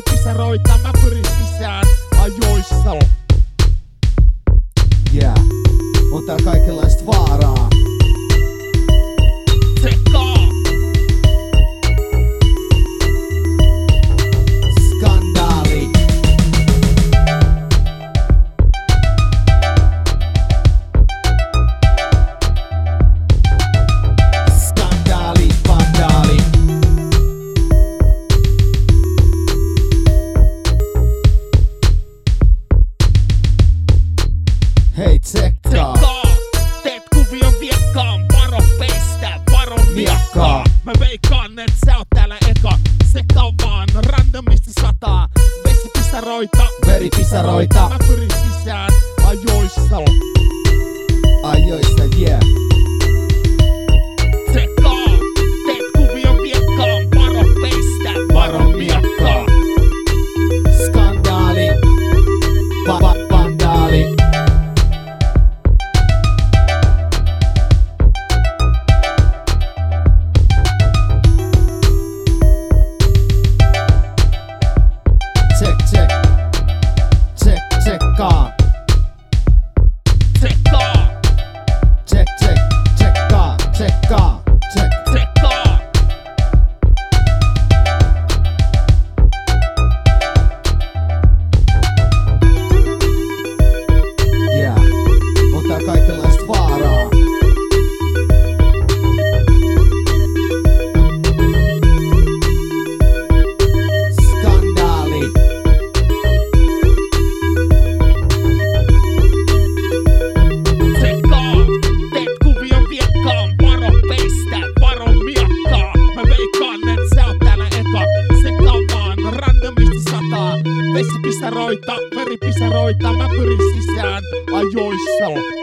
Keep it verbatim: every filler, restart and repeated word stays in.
veripisaroita, mä pyrin sisään ajoissa. Yeah, on tää kaikenlaista vaaraa. Tsekkaa! Skandaali. Skandaali, vandaali. Hei, tsekkaa! Tsekkaa! Teet kuvion viekkaan, varo pestä, varo miekkaa. Mä veikkaan, et sä oot täällä eka. Sekä vaan randomisti sataa vesipisaroita, Veripisaroita. mä pyrin sisään ajoissa. Ajoissa, yeah. Tsekkaa! Teet kuvion viekkaan, varo pestä, varo miekkaa. Skandaali. Va- va- vandaali. Check, check. Check, tsekkaa. Tsekkaa! Check, check, tsekkaa, tsekkaa, check. Tsekkaa! Yeah, on tää kaikenlaista vaaraa. Skandaali. Tsekkaa! Teet kuvion viekkaan, varo pestä, varo miekkaa. Mä veikkaan, et sä oot täällä eka. Sekä vaan randomisti sataa vesipisaroita, veripisaroita, mä pyrin sisään ajoissa.